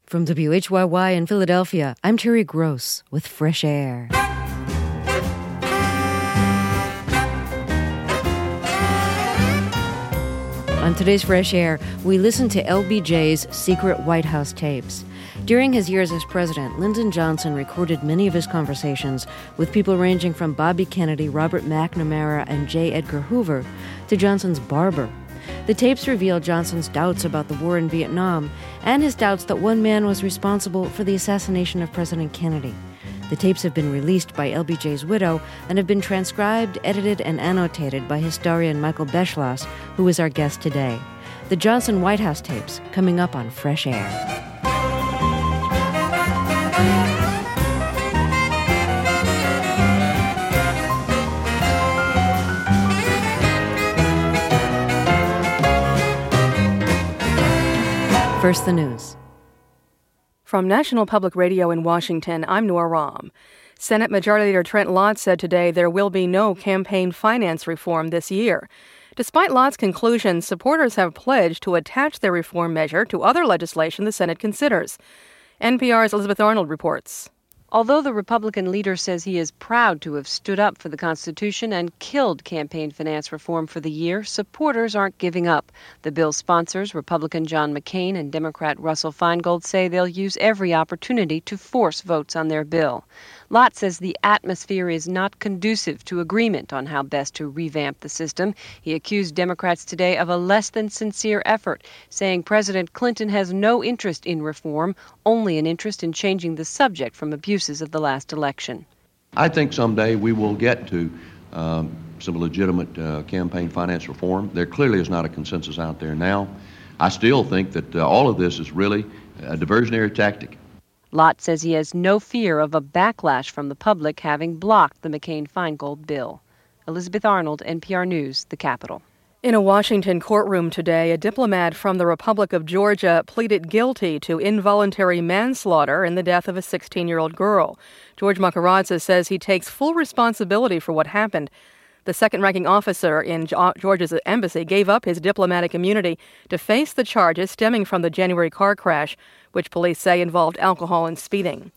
From WHYY in Philadelphia, I'm Terry Gross with Fresh Air. On today's Fresh Air, we listen to LBJ's secret White House tapes. During his years as president, Lyndon Johnson recorded many of his conversations with people ranging from Bobby Kennedy, Robert McNamara, and J. Edgar Hoover to Johnson's barber. The tapes reveal Johnson's doubts about the war in Vietnam and his doubts that one man was responsible for the assassination of President Kennedy. The tapes have been released by LBJ's widow and have been transcribed, edited, and annotated by historian Michael Beschloss, who is our guest today. The Johnson White House tapes, coming up on Fresh Air. First, the news. From National Public Radio in Washington, I'm Nora Rahm. Senate Majority Leader Trent Lott said today there will be no campaign finance reform this year. Despite Lott's conclusion, supporters have pledged to attach their reform measure to other legislation the Senate considers. NPR's Elizabeth Arnold reports. Although the Republican leader says he is proud to have stood up for the Constitution and killed campaign finance reform for the year, supporters aren't giving up. The bill's sponsors, Republican John McCain and Democrat Russell Feingold, say they'll use every opportunity to force votes on their bill. Lott says the atmosphere is not conducive to agreement on how best to revamp the system. He accused Democrats today of a less than sincere effort, saying President Clinton has no interest in reform, only an interest in changing the subject from abuses of the last election. I think someday we will get to some legitimate campaign finance reform. There clearly is not a consensus out there now. I still think that all of this is really a diversionary tactic. Lott says he has no fear of a backlash from the public having blocked the McCain-Feingold bill. Elizabeth Arnold, NPR News, the Capitol. In a Washington courtroom today, a diplomat from the Republic of Georgia pleaded guilty to involuntary manslaughter in the death of a 16-year-old girl. George Makaradze says he takes full responsibility for what happened. The second-ranking officer in Georgia's embassy gave up his diplomatic immunity to face the charges stemming from the January car crash, which police say involved alcohol and speeding.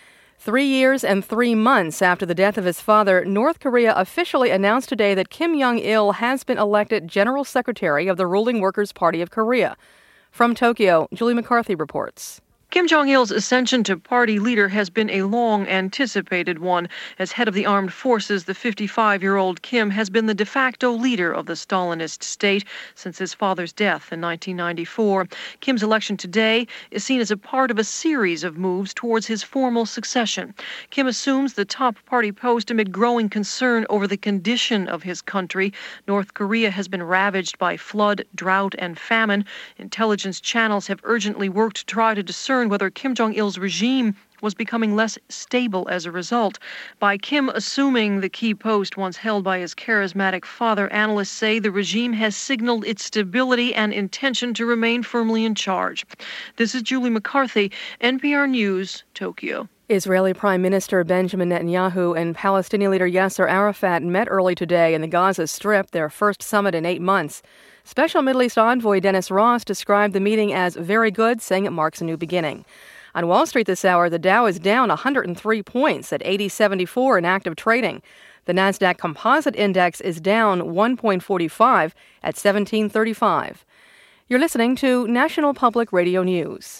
3 years and 3 months after the death of his father, North Korea officially announced today that Kim Jong-il has been elected General Secretary of the ruling Workers' Party of Korea. From Tokyo, Julie McCarthy reports. Kim Jong-il's ascension to party leader has been a long-anticipated one. As head of the armed forces, the 55-year-old Kim has been the de facto leader of the Stalinist state since his father's death in 1994. Kim's election today is seen as a part of a series of moves towards his formal succession. Kim assumes the top party post amid growing concern over the condition of his country. North Korea has been ravaged by flood, drought, and famine. Intelligence channels have urgently worked to try to discern whether Kim Jong-il's regime was becoming less stable as a result. By Kim assuming the key post once held by his charismatic father, analysts say the regime has signaled its stability and intention to remain firmly in charge. This is Julie McCarthy, NPR News, Tokyo. Israeli Prime Minister Benjamin Netanyahu and Palestinian leader Yasser Arafat met early today in the Gaza Strip, their first summit in 8 months. Special Middle East envoy Dennis Ross described the meeting as very good, saying it marks a new beginning. On Wall Street this hour, the Dow is down 103 points at 80.74 in active trading. The Nasdaq Composite Index is down 1.45 at 1735. You're listening to National Public Radio News.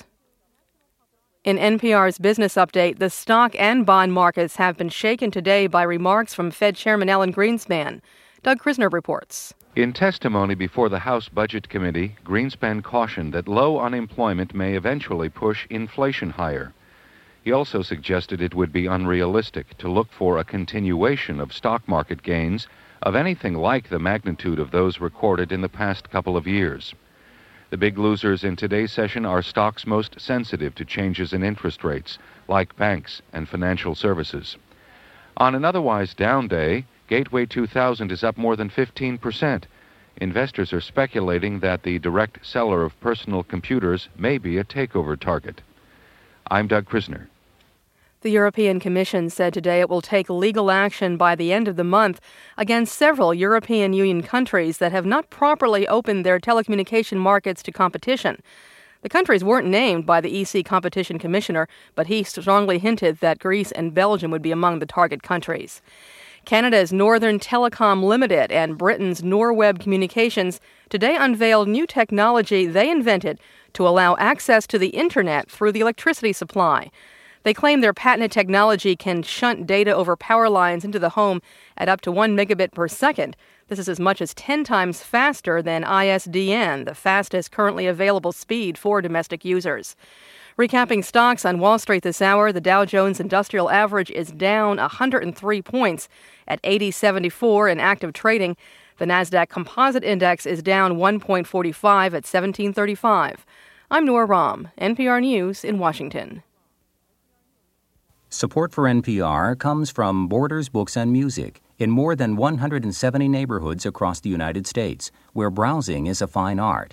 In NPR's Business Update, the stock and bond markets have been shaken today by remarks from Fed Chairman Alan Greenspan. Doug Krisner reports. In testimony before the House Budget Committee, Greenspan cautioned that low unemployment may eventually push inflation higher. He also suggested it would be unrealistic to look for a continuation of stock market gains of anything like the magnitude of those recorded in the past couple of years. The big losers in today's session are stocks most sensitive to changes in interest rates, like banks and financial services. On an otherwise down day, Gateway 2000 is up more than 15%. Investors are speculating that the direct seller of personal computers may be a takeover target. I'm Doug Krisner. The European Commission said today it will take legal action by the end of the month against several European Union countries that have not properly opened their telecommunication markets to competition. The countries weren't named by the EC competition commissioner, but he strongly hinted that Greece and Belgium would be among the target countries. Canada's Northern Telecom Limited and Britain's Norweb Communications today unveiled new technology they invented to allow access to the internet through the electricity supply. They claim their patented technology can shunt data over power lines into the home at up to 1 megabit per second. This is as much as 10 times faster than ISDN, the fastest currently available speed for domestic users. Recapping stocks on Wall Street this hour, the Dow Jones Industrial Average is down 103 points at 80.74 in active trading. The Nasdaq Composite Index is down 1.45 at 1735. I'm Noor Ram, NPR News in Washington. Support for NPR comes from Borders Books and Music in more than 170 neighborhoods across the United States, where browsing is a fine art.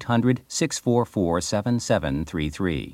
800-644-7733.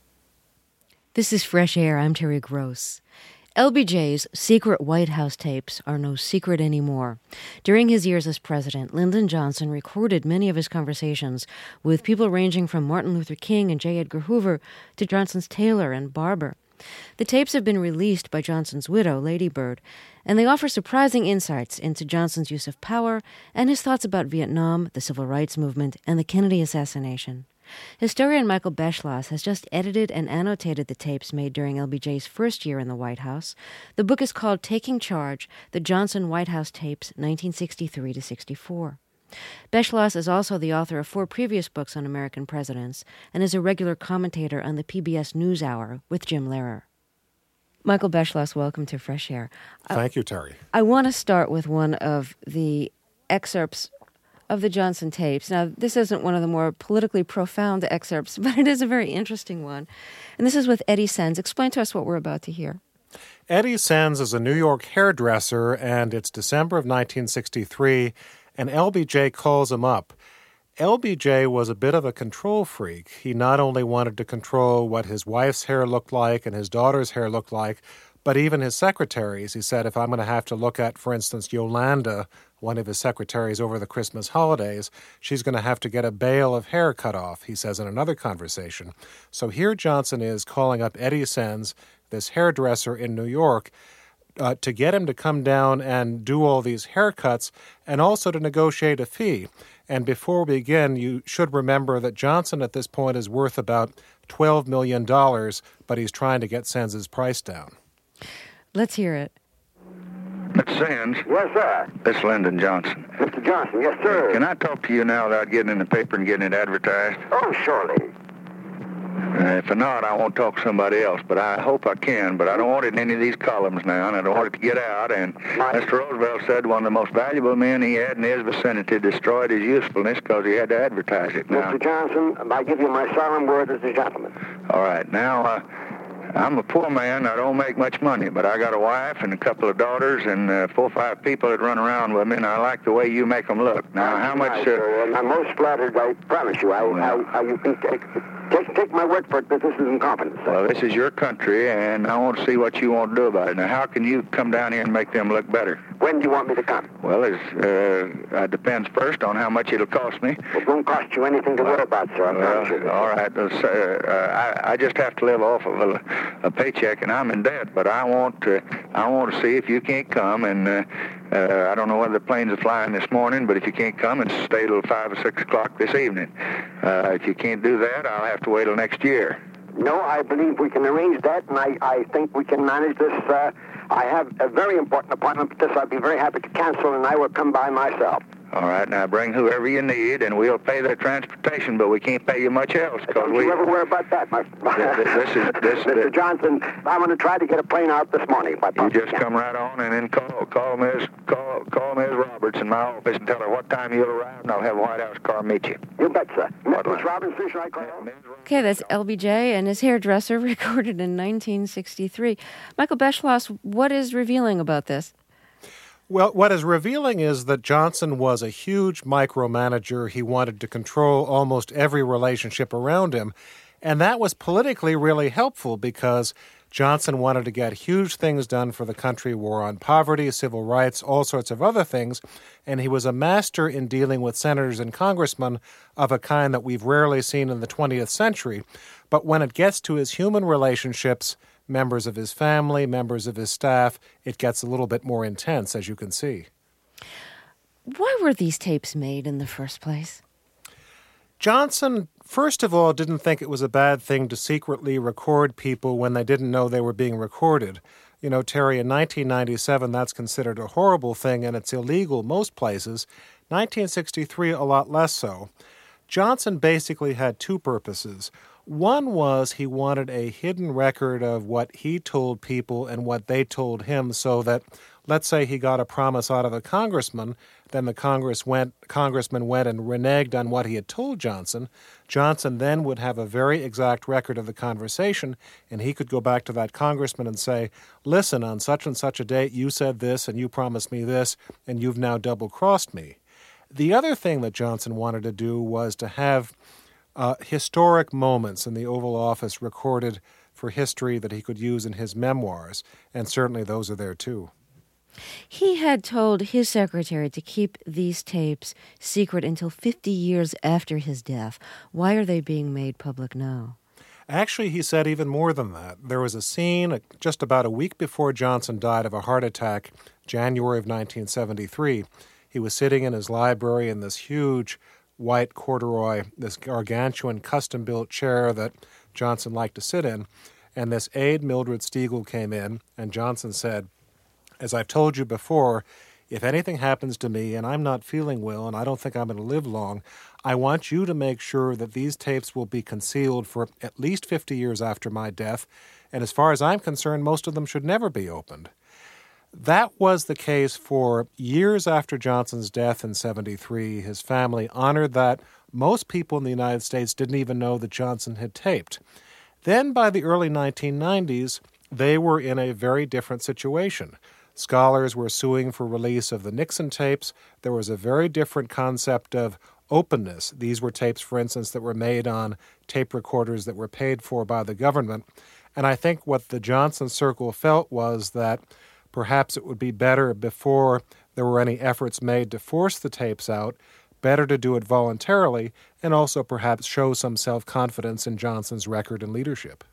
This is Fresh Air. I'm Terry Gross. LBJ's secret White House tapes are no secret anymore. During his years as president, Lyndon Johnson recorded many of his conversations with people ranging from Martin Luther King and J. Edgar Hoover to Johnson's tailor and barber. The tapes have been released by Johnson's widow, Lady Bird, and they offer surprising insights into Johnson's use of power and his thoughts about Vietnam, the Civil Rights Movement, and the Kennedy assassination. Historian Michael Beschloss has just edited and annotated the tapes made during LBJ's first year in the White House. The book is called Taking Charge, The Johnson White House Tapes, 1963-64. Beschloss is also the author of 4 previous books on American presidents and is a regular commentator on the PBS NewsHour with Jim Lehrer. Michael Beschloss, welcome to Fresh Air. Thank you, Terry. I want to start with one of the excerpts of the Johnson tapes. Now, this isn't one of the more politically profound excerpts, but it is a very interesting one. And this is with Eddie Sens. Explain to us what we're about to hear. Eddie Sens is a New York hairdresser, and it's December of 1963, and LBJ calls him up. LBJ was a bit of a control freak. He not only wanted to control what his wife's hair looked like and his daughter's hair looked like, but even his secretaries. He said, if I'm going to have to look at, for instance, Yolanda, one of his secretaries over the Christmas holidays, she's going to have to get a bale of hair cut off, he says in another conversation. So here Johnson is calling up Eddie Sens, this hairdresser in New York, to get him to come down and do all these haircuts and also to negotiate a fee. And before we begin, you should remember that Johnson at this point is worth about $12 million, but he's trying to get Sens' price down. Let's hear it. Mr. Sens. Yes, sir. This is Lyndon Johnson. Mr. Johnson, yes, sir. Can I talk to you now without getting in the paper and getting it advertised? Oh, surely. If not, I won't talk to somebody else, but I hope I can. But I don't want it in any of these columns now, and I don't want it to get out. And Mr. Roosevelt said one of the most valuable men he had in his vicinity destroyed his usefulness because he had to advertise it. Now, Mr. Johnson, I give you my solemn word as a gentleman. All right. Now, I'm a poor man. I don't make much money, but I got a wife and a couple of daughters and 4 or 5 people that run around with me, and I like the way you make them look. Now, how much... I'm most flattered, I promise you. You can take my word for it that this is incompetence. Well, this is your country, and I want to see what you want to do about it. Now, how can you come down here and make them look better? When do you want me to come? Well, it depends first on how much it'll cost me. It won't cost you anything to worry about, sir. I promise you. All right. I just have to live off of a paycheck, and I'm in debt. But I want to see if you can't come, and I don't know whether the planes are flying this morning, but if you can't come, and stay till 5 or 6 o'clock this evening. If you can't do that, I'll have to wait till next year. No, I believe we can arrange that, and I think we can manage this. I have a very important appointment, but this I'd be very happy to cancel, and I will come by myself. All right, now bring whoever you need, and we'll pay their transportation, but we can't pay you much else. Don't you ever worry about that, Mr. Johnson. I'm going to try to get a plane out this morning. You just come right on and then call Ms. Roberts in my office and tell her what time you'll arrive, and I'll have a White House car meet you. You bet, sir. Ms. Roberts, who should I call? Okay, that's LBJ and his hairdresser, recorded in 1963. Michael Beschloss, what is revealing about this? Well, what is revealing is that Johnson was a huge micromanager. He wanted to control almost every relationship around him. And that was politically really helpful because Johnson wanted to get huge things done for the country, war on poverty, civil rights, all sorts of other things. And he was a master in dealing with senators and congressmen of a kind that we've rarely seen in the 20th century. But when it gets to his human relationships, members of his family, members of his staff, it gets a little bit more intense, as you can see. Why were these tapes made in the first place? Johnson, first of all, didn't think it was a bad thing to secretly record people when they didn't know they were being recorded. You know, Terry, in 1997, that's considered a horrible thing, and it's illegal most places. 1963, a lot less so. Johnson basically had two purposes. One was he wanted a hidden record of what he told people and what they told him so that, let's say he got a promise out of a congressman, then the congressman went and reneged on what he had told Johnson. Johnson then would have a very exact record of the conversation, and he could go back to that congressman and say, listen, on such and such a date you said this and you promised me this, and you've now double-crossed me. The other thing that Johnson wanted to do was to have historic moments in the Oval Office recorded for history that he could use in his memoirs, and certainly those are there too. He had told his secretary to keep these tapes secret until 50 years after his death. Why are they being made public now? Actually, he said even more than that. There was a scene just about a week before Johnson died of a heart attack, January of 1973. He was sitting in his library in this huge white corduroy, this gargantuan custom-built chair that Johnson liked to sit in, and this aide, Mildred Stiegel, came in, and Johnson said, as I've told you before, if anything happens to me and I'm not feeling well and I don't think I'm going to live long, I want you to make sure that these tapes will be concealed for at least 50 years after my death, and as far as I'm concerned, most of them should never be opened. That was the case for years after Johnson's death in 73. His family honored that. Most people in the United States didn't even know that Johnson had taped. Then by the early 1990s, they were in a very different situation. Scholars were suing for release of the Nixon tapes. There was a very different concept of openness. These were tapes, for instance, that were made on tape recorders that were paid for by the government. And I think what the Johnson circle felt was that perhaps it would be better, before there were any efforts made to force the tapes out, better to do it voluntarily and also perhaps show some self-confidence in Johnson's record and leadership.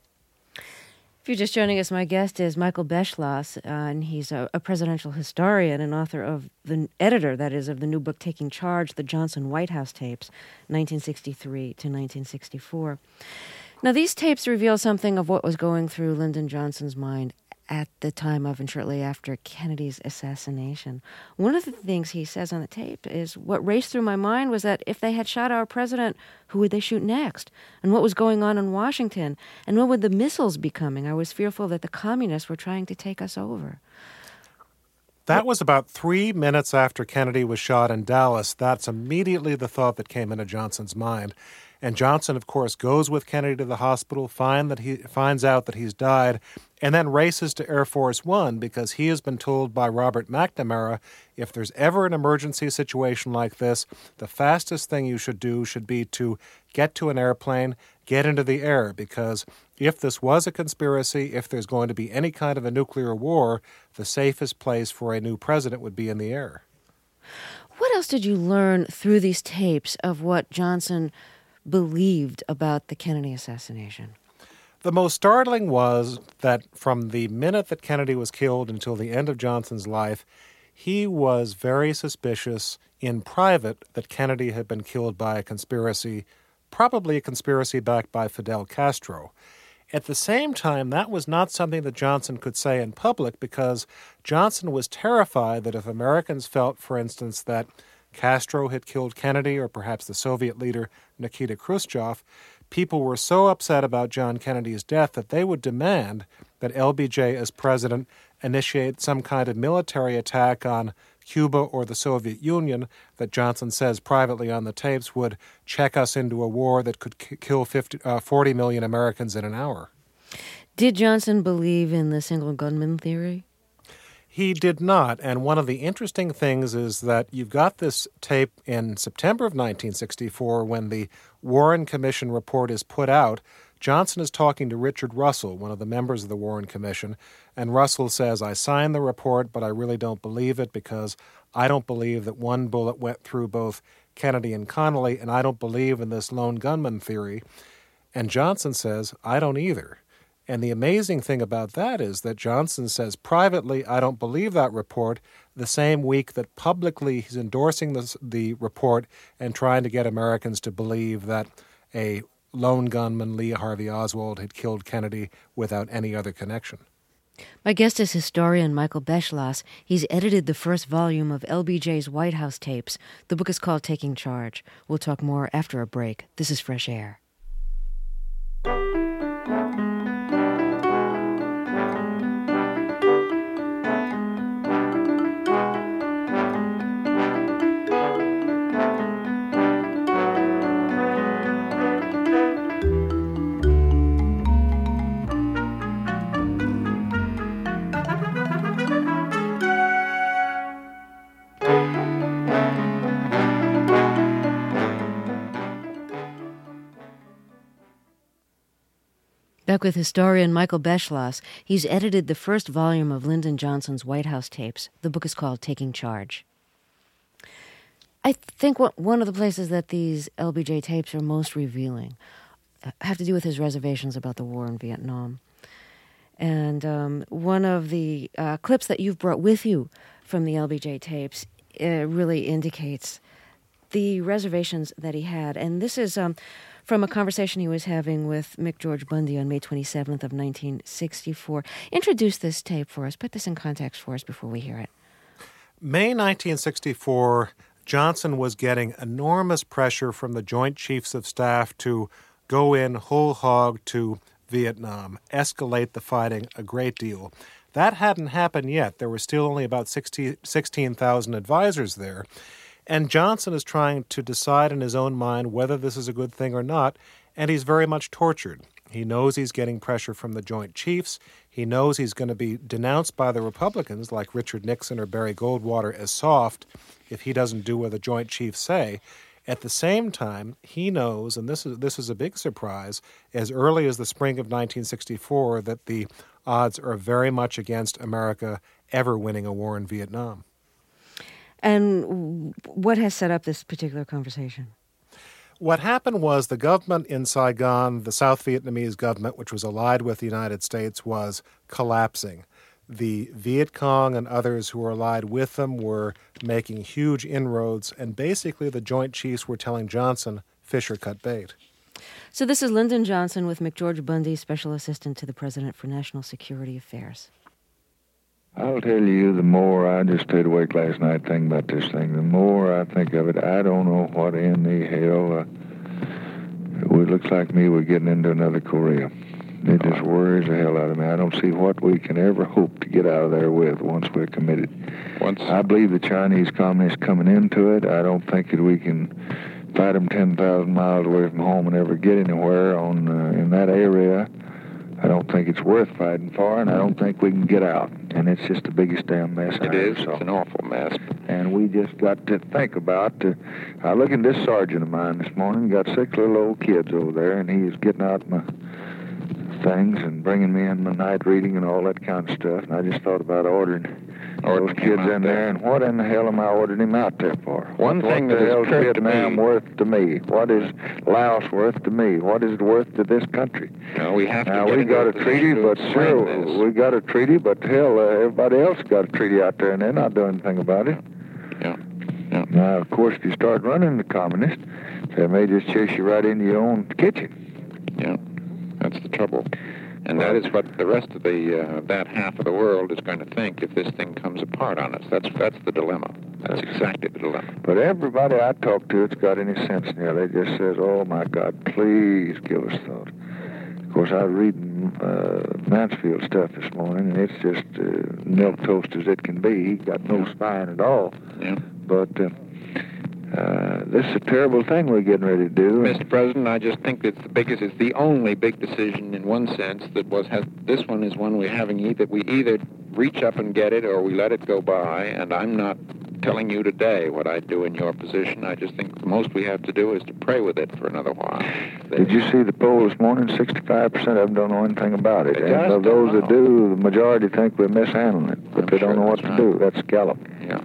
If you're just joining us, my guest is Michael Beschloss, and he's a presidential historian and author of editor of the new book, Taking Charge, The Johnson White House Tapes, 1963 to 1964. Now, these tapes reveal something of what was going through Lyndon Johnson's mind at the time of and shortly after Kennedy's assassination. One of the things he says on the tape is, what raced through my mind was that if they had shot our president, who would they shoot next? And what was going on in Washington? And when would the missiles be coming? I was fearful that the communists were trying to take us over. That was about 3 minutes after Kennedy was shot in Dallas. That's immediately the thought that came into Johnson's mind. And Johnson, of course, goes with Kennedy to the hospital, finds out that he's died, and then races to Air Force One because he has been told by Robert McNamara, if there's ever an emergency situation like this, the fastest thing you should do should be to get to an airplane, get into the air, because if this was a conspiracy, if there's going to be any kind of a nuclear war, the safest place for a new president would be in the air. What else did you learn through these tapes of what Johnson believed about the Kennedy assassination? The most startling was that from the minute that Kennedy was killed until the end of Johnson's life, he was very suspicious in private that Kennedy had been killed by a conspiracy, probably a conspiracy backed by Fidel Castro. At the same time, that was not something that Johnson could say in public because Johnson was terrified that if Americans felt, for instance, that Castro had killed Kennedy or perhaps the Soviet leader Nikita Khrushchev, people were so upset about John Kennedy's death that they would demand that LBJ as president initiate some kind of military attack on Cuba or the Soviet Union that Johnson says privately on the tapes would check us into a war that could kill 40 million Americans in an hour. Did Johnson believe in the single gunman theory? He did not, and one of the interesting things is that you've got this tape in September of 1964 when the Warren Commission report is put out Johnson is talking to Richard Russell, one of the members of the Warren Commission, and Russell says, I signed the report, but I really don't believe it because I don't believe that one bullet went through both Kennedy and Connally, and I don't believe in this lone gunman theory. And Johnson says, I don't either. And the amazing thing about that is that Johnson says privately, I don't believe that report, the same week that publicly he's endorsing the report and trying to get Americans to believe that a lone gunman, Lee Harvey Oswald, had killed Kennedy without any other connection. My guest is historian Michael Beschloss. He's edited the first volume of LBJ's White House tapes. The book is called Taking Charge. We'll talk more after a break. This is Fresh Air. Back with historian Michael Beschloss. He's edited the first volume of Lyndon Johnson's White House tapes. The book is called Taking Charge. I think one of the places that these LBJ tapes are most revealing have to do with his reservations about the war in Vietnam. And one of the clips that you've brought with you from the LBJ tapes really indicates the reservations that he had. And this is from a conversation he was having with Mick George Bundy on May 27th of 1964. Introduce this tape for us. Put this in context for us before we hear it. May 1964, Johnson was getting enormous pressure from the Joint Chiefs of Staff to go in whole hog to Vietnam, escalate the fighting a great deal. That hadn't happened yet. There were still only about 16,000 advisors there. And Johnson is trying to decide in his own mind whether this is a good thing or not, and he's very much tortured. He knows he's getting pressure from the Joint Chiefs. He knows he's going to be denounced by the Republicans, like Richard Nixon or Barry Goldwater, as soft if he doesn't do what the Joint Chiefs say. At the same time, he knows, and this is a big surprise, as early as the spring of 1964, that the odds are very much against America ever winning a war in Vietnam. And what has set up this particular conversation? What happened was the government in Saigon, the South Vietnamese government, which was allied with the United States, was collapsing. The Viet Cong and others who were allied with them were making huge inroads, and basically the Joint Chiefs were telling Johnson, fish or cut bait. So this is Lyndon Johnson with McGeorge Bundy, Special Assistant to the President for National Security Affairs. I'll tell you, the more I just stayed awake last night thinking about this thing, the more I think of it, I don't know what in the hell. It looks like me we're getting into another Korea. It just worries the hell out of me. I don't see what we can ever hope to get out of there with once we're committed. I believe the Chinese communists coming into it. I don't think that we can fight them 10,000 miles away from home and ever get anywhere in that area. I don't think it's worth fighting for, and I don't think we can get out. And it's just the biggest damn mess I ever saw. It's an awful mess. And we just got to think about, I look at this sergeant of mine this morning, got 6 little old kids over there, and he's getting out my things and bringing me in my night reading and all that kind of stuff. And I just thought about ordering those kids in there. And what in the hell am I ordering him out there for? One thing that is Vietnam worth to me? What is Laos worth to me? What is it worth to this country? No, we have to. Now we got a treaty, but we got a treaty, but hell, everybody else got a treaty out there, and they're not doing anything about it. Yeah. Now, of course, if you start running the communists, they may just chase you right into your own kitchen. Yeah. That's the trouble. And that is what the rest of that half of the world is going to think if this thing comes apart on us. That's the dilemma. That's exactly the dilemma. But everybody I talk to that's got any sense in there, they just says, oh, my God, please give us thought. Of course, I was reading Mansfield stuff this morning, and it's just milk toast as it can be. He got no spine at all. Yeah. But this is a terrible thing we're getting ready to do. Mr. President, I just think it's the only big decision in one sense this one is one we're having we either reach up and get it or we let it go by, and I'm not telling you today what I'd do in your position. I just think the most we have to do is to pray with it for another while. Did you see the poll this morning? 65% of them don't know anything about it. And of those that do, the majority think we're mishandling it, but they don't know what to do. That's Gallup. Yeah.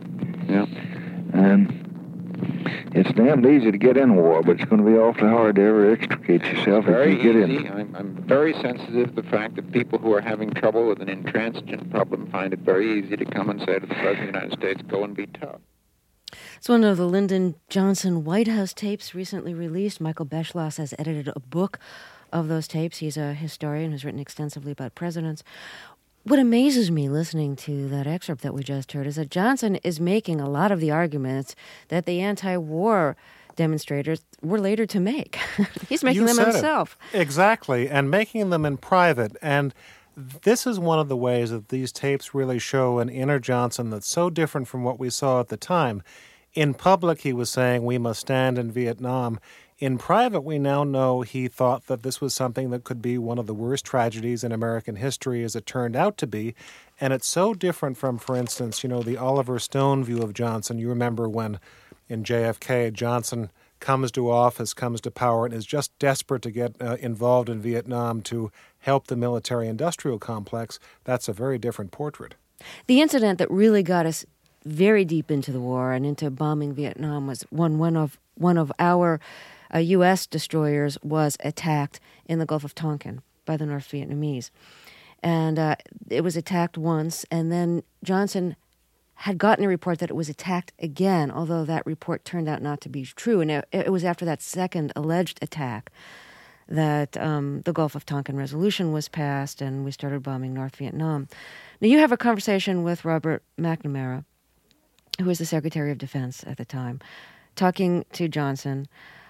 And it's damned easy to get in war, but it's going to be awfully hard to ever extricate yourself if you get in. I'm very sensitive to the fact that people who are having trouble with an intransigent problem find it very easy to come and say to the President of the United States, go and be tough. It's one of the Lyndon Johnson White House tapes recently released. Michael Beschloss has edited a book of those tapes. He's a historian who's written extensively about presidents. What amazes me listening to that excerpt that we just heard is that Johnson is making a lot of the arguments that the anti-war demonstrators were later to make. He's making them himself. Exactly, and making them in private. And this is one of the ways that these tapes really show an inner Johnson that's so different from what we saw at the time. In public, he was saying, we must stand in Vietnam. In private, we now know he thought that this was something that could be one of the worst tragedies in American history, as it turned out to be. And it's so different from, for instance, the Oliver Stone view of Johnson. You remember when in JFK, Johnson comes to office, comes to power, and is just desperate to get involved in Vietnam to help the military-industrial complex. That's a very different portrait. The incident that really got us very deep into the war and into bombing Vietnam was one of our U.S. destroyers was attacked in the Gulf of Tonkin by the North Vietnamese. And it was attacked once, and then Johnson had gotten a report that it was attacked again, although that report turned out not to be true. And it was after that second alleged attack that the Gulf of Tonkin resolution was passed and we started bombing North Vietnam. Now, you have a conversation with Robert McNamara, who was the Secretary of Defense at the time, talking to Johnson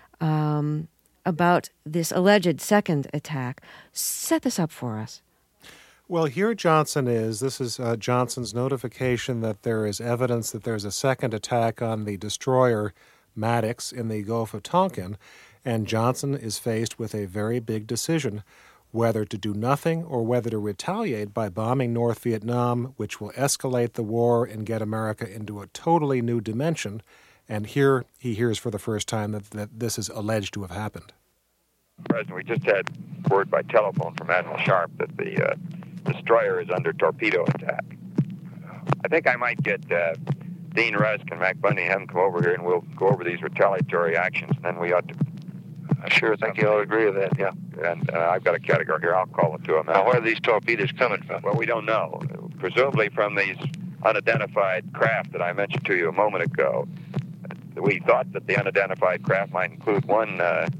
about this alleged second attack. Set this up for us. Well, here Johnson is. This is Johnson's notification that there is evidence that there's a second attack on the destroyer Maddox in the Gulf of Tonkin, and Johnson is faced with a very big decision, whether to do nothing or whether to retaliate by bombing North Vietnam, which will escalate the war and get America into a totally new dimension. And here he hears for the first time that this is alleged to have happened. President, we just had word by telephone from Admiral Sharp that the destroyer is under torpedo attack. I think I might get Dean Rusk and Mac Bundy and have them come over here, and we'll go over these retaliatory actions, and then we ought to... I sure think you all agree with that, yeah. And I've got a category here. I'll call it to them. Now, where are these torpedoes coming from? Well, we don't know. Presumably from these unidentified craft that I mentioned to you a moment ago. We thought that the unidentified craft might include one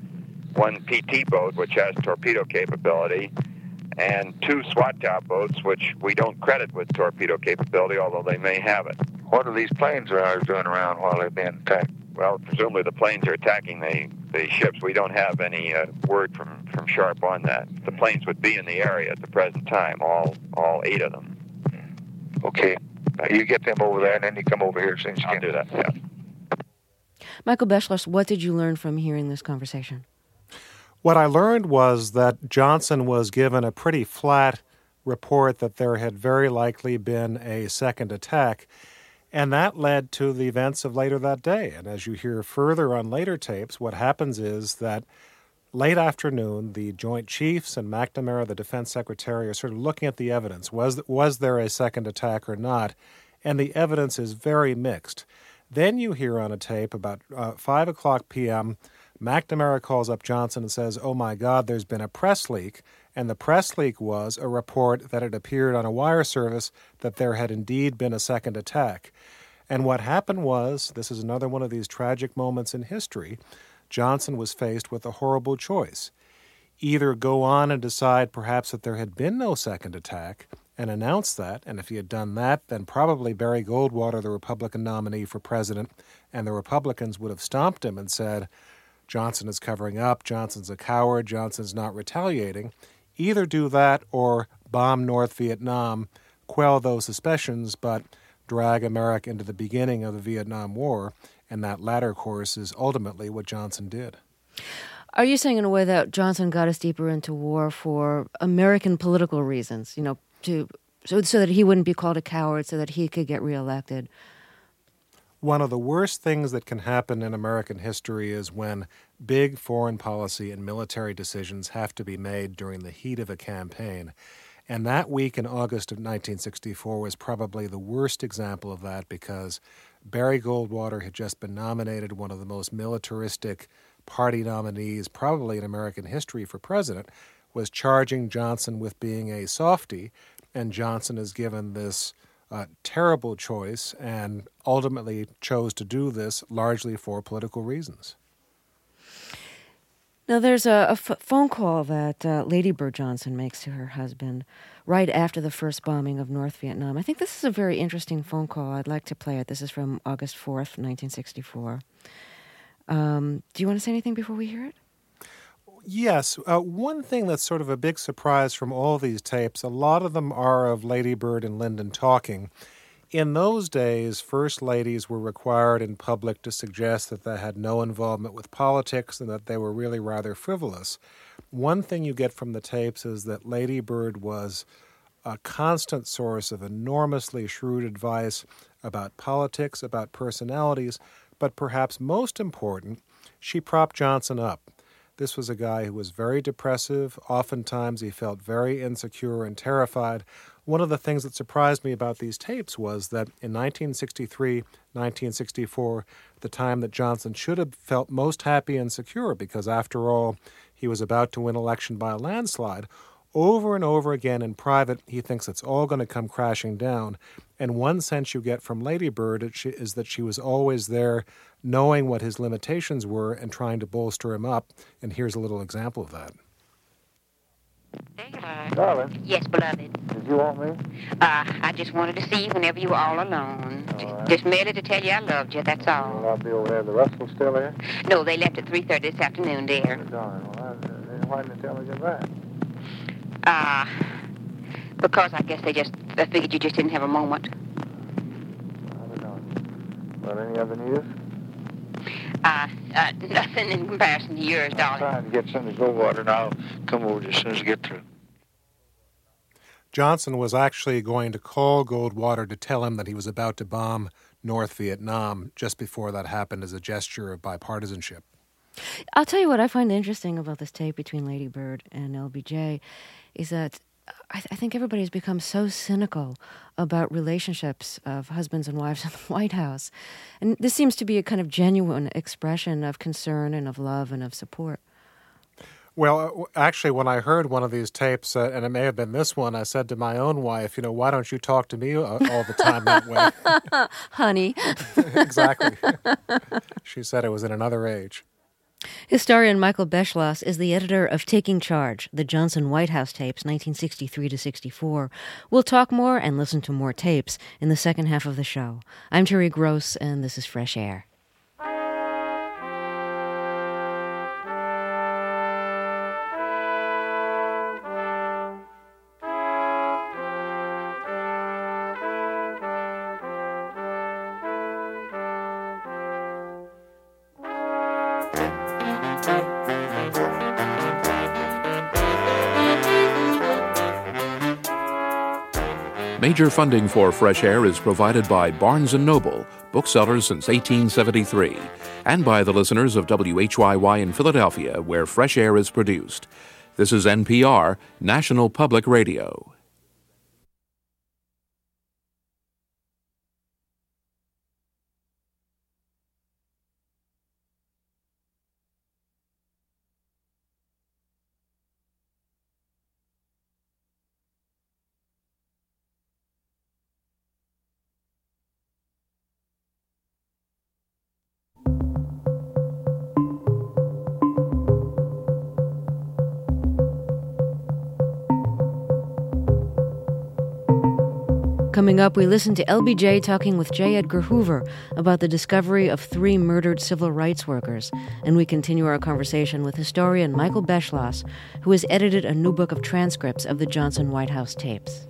PT boat, which has torpedo capability, and two SWAT boats, which we don't credit with torpedo capability, although they may have it. What are these planes of ours doing around while they're being attacked? Well, presumably the planes are attacking the ships. We don't have any word from Sharp on that. The planes would be in the area at the present time, all 8 of them. Okay. Now you get them over there, and then you come over here as soon as you can. I'll do that, yeah. Michael Beschloss, what did you learn from hearing this conversation? What I learned was that Johnson was given a pretty flat report that there had very likely been a second attack, and that led to the events of later that day. And as you hear further on later tapes, what happens is that late afternoon, the Joint Chiefs and McNamara, the Defense Secretary, are sort of looking at the evidence. Was there a second attack or not? And the evidence is very mixed. Then you hear on a tape about 5 o'clock p.m., McNamara calls up Johnson and says, oh my God, there's been a press leak. And the press leak was a report that had appeared on a wire service that there had indeed been a second attack. And what happened was, this is another one of these tragic moments in history, Johnson was faced with a horrible choice. Either go on and decide perhaps that there had been no second attack and announce that, and if he had done that, then probably Barry Goldwater, the Republican nominee for president, and the Republicans would have stomped him and said, Johnson is covering up, Johnson's a coward, Johnson's not retaliating. Either do that or bomb North Vietnam, quell those suspicions, but drag America into the beginning of the Vietnam War, and that latter course is ultimately what Johnson did. Are you saying in a way that Johnson got us deeper into war for American political reasons, so that he wouldn't be called a coward, so that he could get reelected? One of the worst things that can happen in American history is when big foreign policy and military decisions have to be made during the heat of a campaign. And that week in August of 1964 was probably the worst example of that because Barry Goldwater had just been nominated one of the most militaristic party nominees probably in American history for president, was charging Johnson with being a softie, and Johnson is given this terrible choice and ultimately chose to do this largely for political reasons. Now, there's a phone call that Lady Bird Johnson makes to her husband right after the first bombing of North Vietnam. I think this is a very interesting phone call. I'd like to play it. This is from August 4th, 1964. Do you want to say anything before we hear it? Yes. One thing that's sort of a big surprise from all these tapes, a lot of them are of Lady Bird and Lyndon talking. In those days, first ladies were required in public to suggest that they had no involvement with politics and that they were really rather frivolous. One thing you get from the tapes is that Lady Bird was a constant source of enormously shrewd advice about politics, about personalities, but perhaps most important, she propped Johnson up. This was a guy who was very depressive. Oftentimes he felt very insecure and terrified. One of the things that surprised me about these tapes was that in 1963, 1964, the time that Johnson should have felt most happy and secure because, after all, he was about to win election by a landslide, over and over again in private, he thinks it's all going to come crashing down. And one sense you get from Lady Bird is that she was always there knowing what his limitations were and trying to bolster him up. And here's a little example of that. There you are. Darling. Yes, beloved. Did you want me? I just wanted to see you whenever you were all alone. All right. Just merely to tell you I loved you, that's all. Well, I'll be over there. The Russells still there? No, they left at 3:30 this afternoon, dear. Darling, well, why didn't they tell me that? Because I guess I figured you just didn't have a moment. I don't know. Well, any other news? Nothing in comparison to yours, darling. I'm trying to get some to Goldwater, and I'll come over as soon as I get through. Johnson was actually going to call Goldwater to tell him that he was about to bomb North Vietnam just before that happened as a gesture of bipartisanship. I'll tell you what I find interesting about this tape between Lady Bird and LBJ is that I think everybody's become so cynical about relationships of husbands and wives in the White House. And this seems to be a kind of genuine expression of concern and of love and of support. Well, actually, when I heard one of these tapes, and it may have been this one, I said to my own wife, why don't you talk to me all the time that way? Honey. Exactly. She said it was in another age. Historian Michael Beschloss is the editor of Taking Charge, the Johnson White House tapes, 1963 to 64. We'll talk more and listen to more tapes in the second half of the show. I'm Terry Gross, and this is Fresh Air. Major funding for Fresh Air is provided by Barnes & Noble, booksellers since 1873, and by the listeners of WHYY in Philadelphia, where Fresh Air is produced. This is NPR, National Public Radio. Coming up, we listen to LBJ talking with J. Edgar Hoover about the discovery of 3 murdered civil rights workers. And we continue our conversation with historian Michael Beschloss, who has edited a new book of transcripts of the Johnson White House tapes.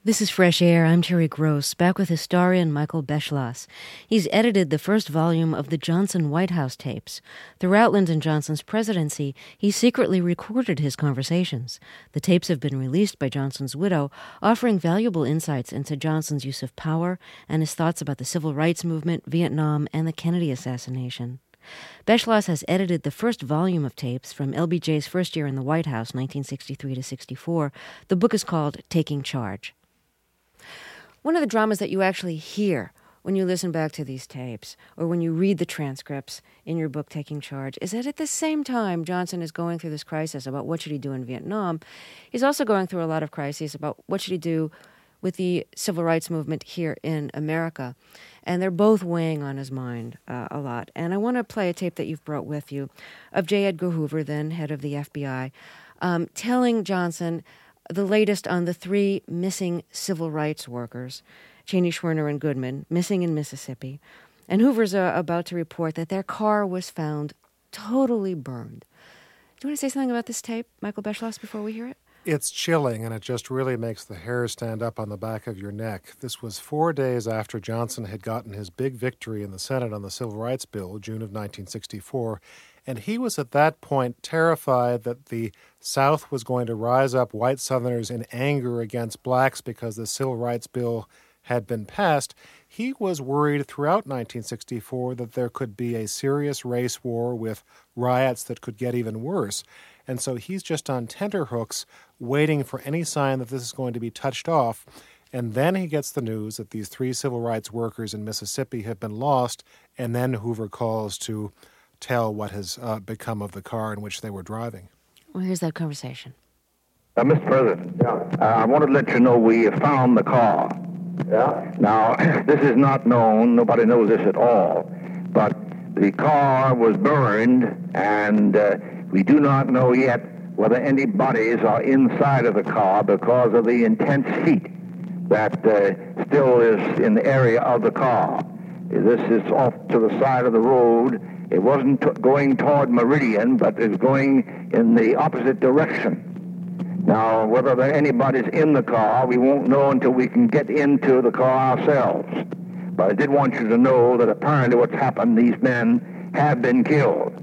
This is Fresh Air. I'm Terry Gross, back with historian Michael Beschloss. He's edited the first volume of the Johnson White House tapes. Throughout Lyndon Johnson's presidency, he secretly recorded his conversations. The tapes have been released by Johnson's widow, offering valuable insights into Johnson's use of power and his thoughts about the civil rights movement, Vietnam, and the Kennedy assassination. Beschloss has edited the first volume of tapes from LBJ's first year in the White House, 1963 to 64. The book is called Taking Charge. One of the dramas that you actually hear when you listen back to these tapes or when you read the transcripts in your book, Taking Charge, is that at the same time Johnson is going through this crisis about what should he do in Vietnam, he's also going through a lot of crises about what should he do with the civil rights movement here in America. And they're both weighing on his mind a lot. And I want to play a tape that you've brought with you of J. Edgar Hoover, then head of the FBI, telling Johnson the latest on the 3 missing civil rights workers, Cheney, Schwerner, and Goodman, missing in Mississippi. And Hoover's about to report that their car was found totally burned. Do you want to say something about this tape, Michael Beschloss, before we hear it? It's chilling, and it just really makes the hair stand up on the back of your neck. This was 4 days after Johnson had gotten his big victory in the Senate on the Civil Rights Bill, June of 1964, and he was at that point terrified that the South was going to rise up white Southerners in anger against blacks because the Civil Rights Bill had been passed. He was worried throughout 1964 that there could be a serious race war with riots that could get even worse. And so he's just on tenterhooks waiting for any sign that this is going to be touched off. And then he gets the news that these 3 civil rights workers in Mississippi have been lost, and then Hoover calls to tell what has become of the car in which they were driving. Well, here's that conversation. Mr. President, I wanted to let you know we found the car. Yeah. Now, this is not known. Nobody knows this at all. But the car was burned, and we do not know yet whether any bodies are inside of the car because of the intense heat that still is in the area of the car. This is off to the side of the road. It wasn't going toward Meridian, but it's going in the opposite direction. Now, whether there are anybody's in the car, we won't know until we can get into the car ourselves. But I did want you to know that apparently what's happened, these men have been killed.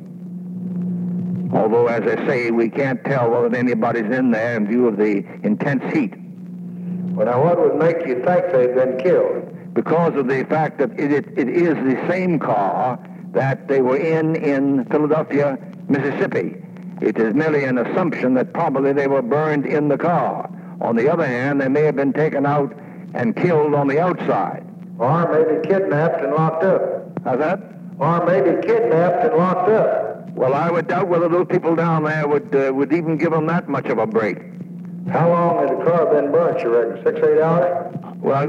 Although, as I say, we can't tell whether anybody's in there in view of the intense heat. Well, now, what would make you think they've been killed? Because of the fact that it is the same car that they were in Philadelphia, Mississippi. It is merely an assumption that probably they were burned in the car. On the other hand, they may have been taken out and killed on the outside. Or maybe kidnapped and locked up. How's that? Or maybe kidnapped and locked up. Well, I would doubt whether those people down there would even give them that much of a break. How long had the car been burnt, you reckon? 6, 8 hours? Well,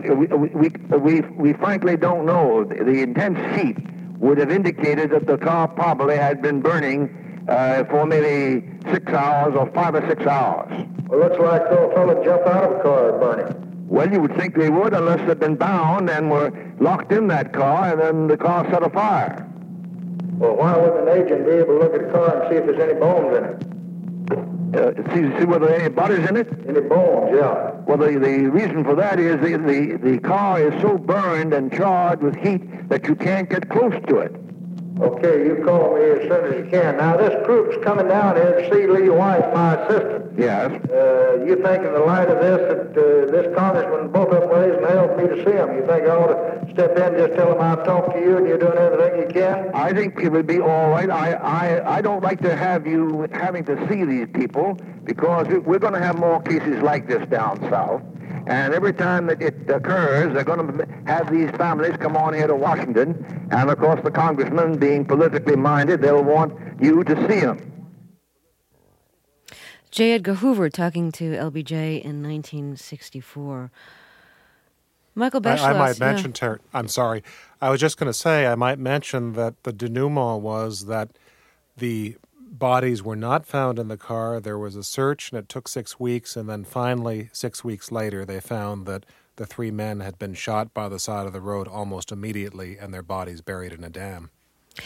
we frankly don't know. The intense heat would have indicated that the car probably had been burning for maybe 6 hours or 5 or 6 hours. Well, looks like those fellas jumped out of a car burning. Well, you would think they would unless they'd been bound and were locked in that car and then the car set afire. Well, why wouldn't an agent be able to look at the car and see if there's any bones in it? See whether any body's in it? Any bones, yeah. Well, the reason for that is the car is so burned and charred with heat that you can't get close to it. Okay, you call me as soon as you can. Now, this group's coming down here to see Lee White, my assistant. Yes. You think in the light of this that this congressman, both of them raised and helped me to see him? You think I ought to step in and just tell him I've talked to you and you're doing everything you can? I think it would be all right. I don't like to have you having to see these people because we're going to have more cases like this down south. And every time that it occurs, they're going to have these families come on here to Washington. And, of course, the congressmen, being politically minded, they'll want you to see them. J. Edgar Hoover talking to LBJ in 1964. Michael Beschloss. I might mention, I'm sorry. I was just going to say, I might mention that the denouement was that the bodies were not found in the car. There was a search, and it took 6 weeks, and then finally, 6 weeks later, they found that the 3 men had been shot by the side of the road almost immediately, and their bodies buried in a dam.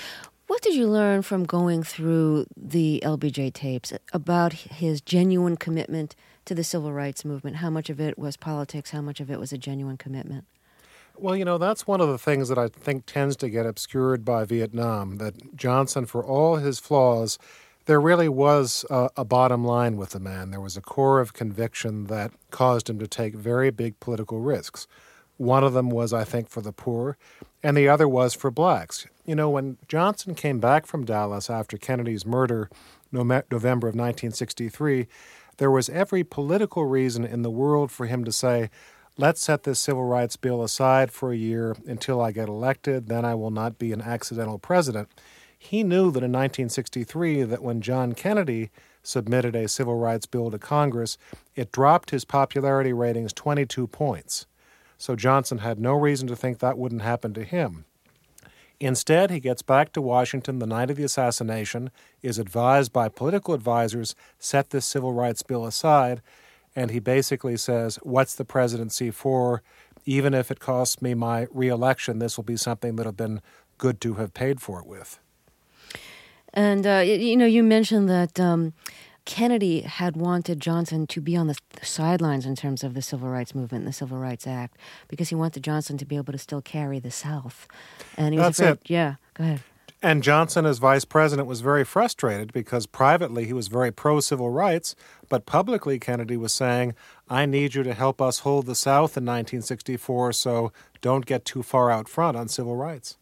What did you learn from going through the LBJ tapes about his genuine commitment to the civil rights movement? How much of it was politics? How much of it was a genuine commitment? Well, that's one of the things that I think tends to get obscured by Vietnam, that Johnson, for all his flaws, there really was a bottom line with the man. There was a core of conviction that caused him to take very big political risks. One of them was, I think, for the poor, and the other was for blacks. When Johnson came back from Dallas after Kennedy's murder, November of 1963, there was every political reason in the world for him to say, let's set this civil rights bill aside for a year until I get elected, then I will not be an accidental president. He knew that in 1963 that when John Kennedy submitted a civil rights bill to Congress, it dropped his popularity ratings 22 points. So Johnson had no reason to think that wouldn't happen to him. Instead, he gets back to Washington the night of the assassination, is advised by political advisors, set this civil rights bill aside, and he basically says, what's the presidency for? Even if it costs me my re-election, this will be something that have been good to have paid for it with. And, you mentioned that Kennedy had wanted Johnson to be on the sidelines in terms of the Civil Rights Movement and the Civil Rights Act because he wanted Johnson to be able to still carry the South. And he was That's it. Yeah, go ahead. And Johnson, as vice president, was very frustrated because privately he was very pro-civil rights, but publicly Kennedy was saying, I need you to help us hold the South in 1964, so don't get too far out front on civil rights.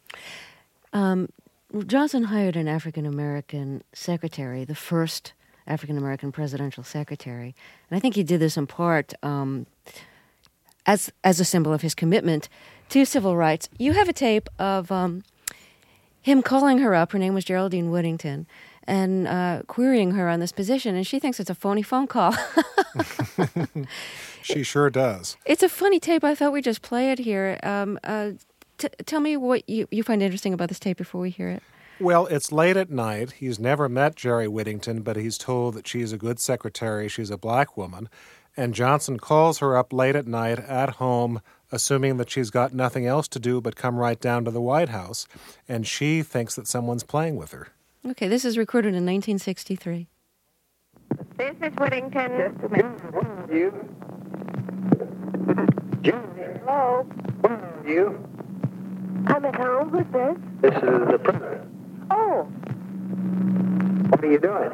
Johnson hired an African-American secretary, the first African-American presidential secretary. And I think he did this in part as a symbol of his commitment to civil rights. You have a tape of him calling her up, her name was Geraldine Whittington, and querying her on this position, and she thinks it's a phony phone call. She sure does. It's a funny tape. I thought we'd just play it here. Tell me what you find interesting about this tape before we hear it. Well, it's late at night. He's never met Jerry Whittington, but he's told that she's a good secretary. She's a black woman. And Johnson calls her up late at night at home, assuming that she's got nothing else to do but come right down to the White House. And she thinks that someone's playing with her. Okay, this is recorded in 1963. This is Whittington. Just a minute. You? Jerry? Hello? Where are you? I'm at home. Who's this? This is the president. Oh. What are you doing?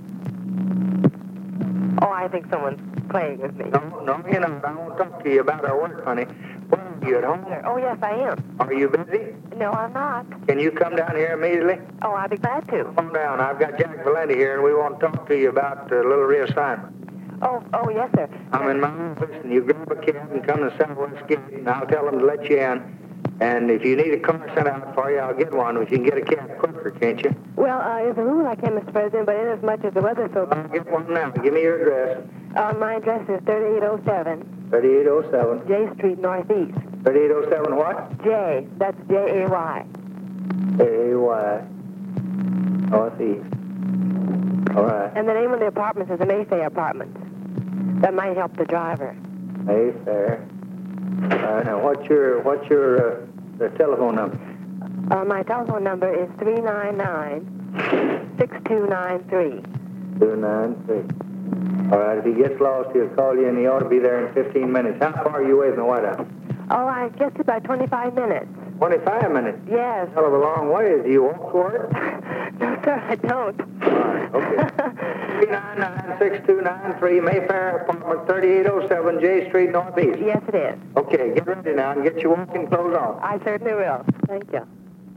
Oh, I think someone's playing with me. No, you're not. I won't talk to you about our work, honey. Where are you, at home? Oh, yes, I am. Are you busy? No, I'm not. Can you come down here immediately? Oh, I'd be glad to. Come down. I've got Jack Valenti here, and we want to talk to you about a little reassignment. Oh, yes, sir. I'm in my office, and you grab a cab and come to Southwest Gate, and I'll tell them to let you in. And if you need a car sent out for you, I'll get one. If you can get a cab quicker, can't you? Well, as a rule, I can, Mr. President, but inasmuch as the weather's so bad. I'll get one now. Give me your address. My address is 3807. 3807. J Street Northeast. 3807 what? J. That's J-A-Y. J-A-Y. Northeast. All right. And the name of the apartment is the Mayfair Apartments. That might help the driver. Mayfair. Now, what's your the telephone number? My telephone number is 399-6293. 293. All right, if he gets lost, he'll call you, and he ought to be there in 15 minutes. How far are you away from the White House? Oh, I guess about 25 minutes. 25 minutes? Yes. Hell of a long way. Do you walk for it? No, sir, I don't. All right, okay. 399-6293, Mayfair Apartment, 3807 J Street Northeast. Yes, it is. Okay, get ready now and get your walking clothes on. I certainly will. Thank you.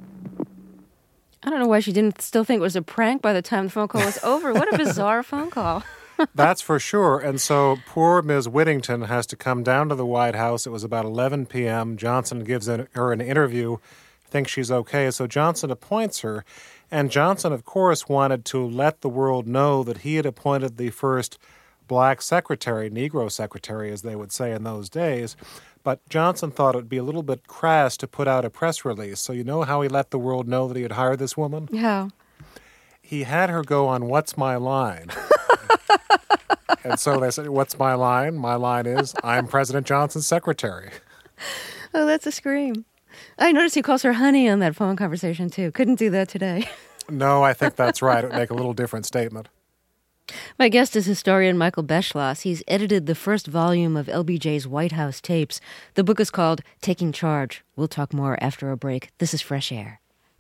I don't know why she didn't still think it was a prank by the time the phone call was over. What a bizarre phone call. That's for sure. And so poor Ms. Whittington has to come down to the White House. It was about 11 p.m. Johnson gives her an interview, thinks she's okay. So Johnson appoints her. And Johnson, of course, wanted to let the world know that he had appointed the first black secretary, Negro secretary, as they would say in those days. But Johnson thought it would be a little bit crass to put out a press release. So you know how he let the world know that he had hired this woman? How? He had her go on What's My Line? And so they said, what's my line? My line is, I'm President Johnson's secretary. Oh, that's a scream. I noticed he calls her honey on that phone conversation, too. Couldn't do that today. No, I think that's right. It would make a little different statement. My guest is historian Michael Beschloss. He's edited the first volume of LBJ's White House tapes. The book is called Taking Charge. We'll talk more after a break. This is Fresh Air.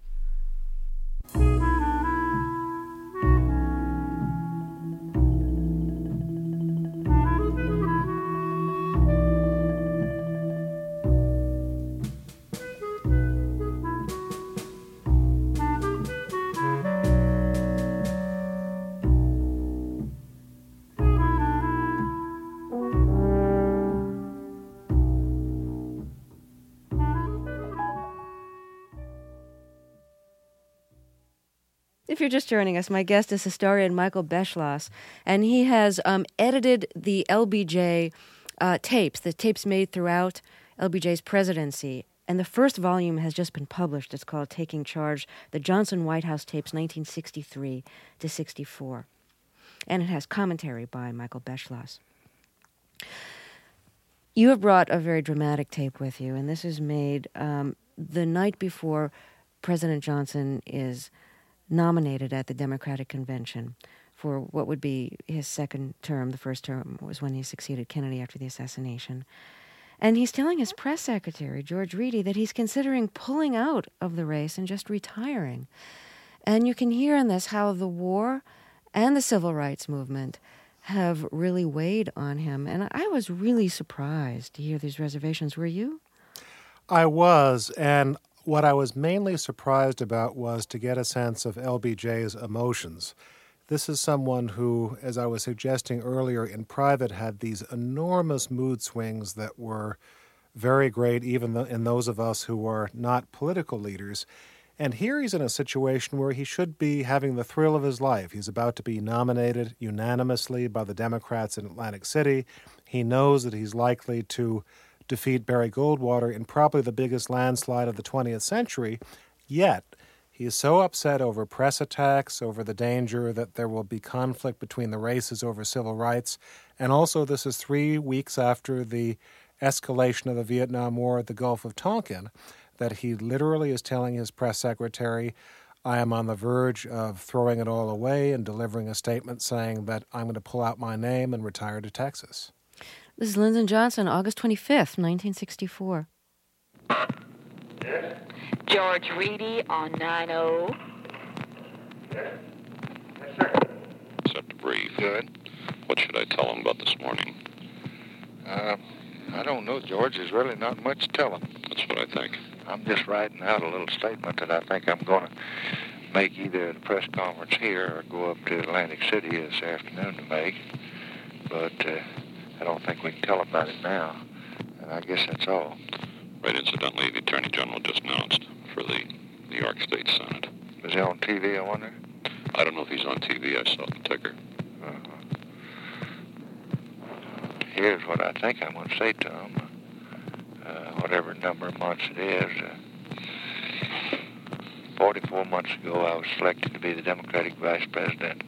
If you're just joining us, my guest is historian Michael Beschloss, and he has edited the LBJ tapes, the tapes made throughout LBJ's presidency. And the first volume has just been published. It's called Taking Charge, the Johnson White House tapes, 1963 to 64. And it has commentary by Michael Beschloss. You have brought a very dramatic tape with you, and this is made the night before President Johnson is nominated at the Democratic Convention for what would be his second term. The first term was when he succeeded Kennedy after the assassination. And he's telling his press secretary, George Reedy, that he's considering pulling out of the race and just retiring. And you can hear in this how the war and the civil rights movement have really weighed on him. And I was really surprised to hear these reservations. Were you? I was, and what I was mainly surprised about was to get a sense of LBJ's emotions. This is someone who, as I was suggesting earlier, in private had these enormous mood swings that were very great, even in those of us who were not political leaders. And here he's in a situation where he should be having the thrill of his life. He's about to be nominated unanimously by the Democrats in Atlantic City. He knows that he's likely to defeat Barry Goldwater in probably the biggest landslide of the 20th century, yet he is so upset over press attacks, over the danger that there will be conflict between the races over civil rights, and also this is 3 weeks after the escalation of the Vietnam War at the Gulf of Tonkin, that he literally is telling his press secretary, I am on the verge of throwing it all away and delivering a statement saying that I'm going to pull out my name and retire to Texas. This is Lyndon Johnson, August 25th, 1964. George Reedy on 90. Yes, sir. Accept a brief. Good. What should I tell him about this morning? I don't know, George. There's really not much to tell him. That's what I think. I'm just writing out a little statement that I think I'm going to make either at a press conference here or go up to Atlantic City this afternoon to make. But I don't think we can tell about it now. And I guess that's all. Right, incidentally, the Attorney General just announced for the New York State Senate. Is he on TV, I wonder? I don't know if he's on TV. I saw the ticker. Here's what I think I'm going to say to him. Whatever number of months it is. 44 months ago, I was selected to be the Democratic Vice President.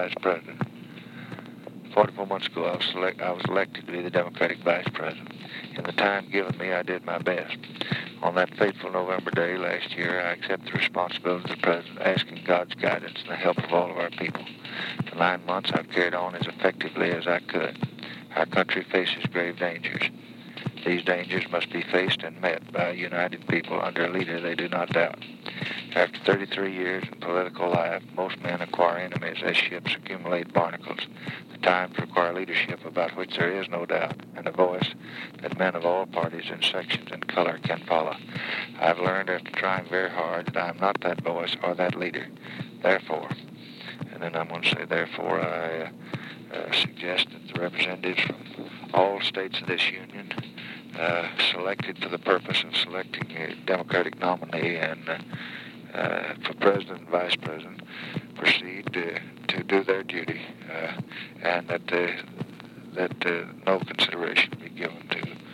44 months ago, I was elected to be the Democratic Vice President. In the time given me, I did my best. On that fateful November day last year, I accepted the responsibility of the President, asking God's guidance and the help of all of our people. For 9 months, I've carried on as effectively as I could. Our country faces grave dangers. These dangers must be faced and met by a united people under a leader they do not doubt. After 33 years in political life, most men acquire enemies as ships accumulate barnacles. The times require leadership about which there is no doubt, and a voice that men of all parties and sections and color can follow. I've learned after trying very hard that I am not that voice or that leader. Therefore, and then I'm going to say therefore, I suggest that the representatives from all states of this union selected for the purpose of selecting a Democratic nominee and for President and Vice President proceed to do their duty and that no consideration be given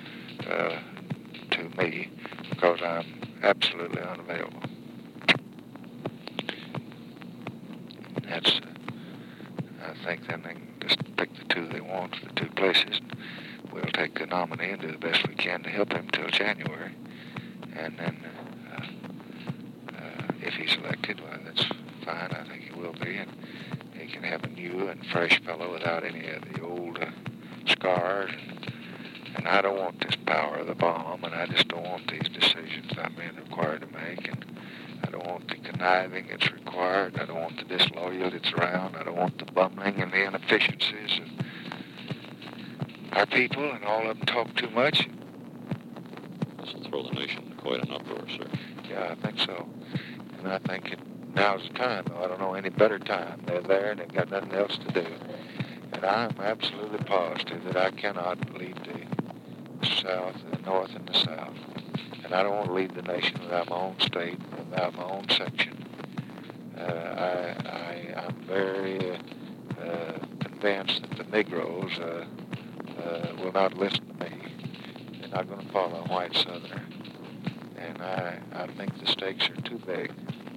to me because I'm absolutely unavailable. That's I think then they can just pick the two they want for the two places. We'll take the nominee and do the best we can to help him till January. And then if he's elected, well, that's fine. I think he will be. And he can have a new and fresh fellow without any of the old scars. And I don't want this power of the bomb, and I just don't want these decisions I'm being required to make. And I don't want the conniving that's required. I don't want the disloyal that's around. I don't want the bumbling and the inefficiencies of our people, and all of them talk too much. This will throw the nation in quite an uproar, sir. Yeah, I think so. And I think now's the time, though. I don't know any better time. They're there, and they've got nothing else to do. And I'm absolutely positive that I cannot lead the South, the North, and the South. And I don't want to lead the nation without my own state, without my own section. I'm very convinced that the Negroes will not listen to me. They're not going to follow a white Southerner. And I think the stakes are too big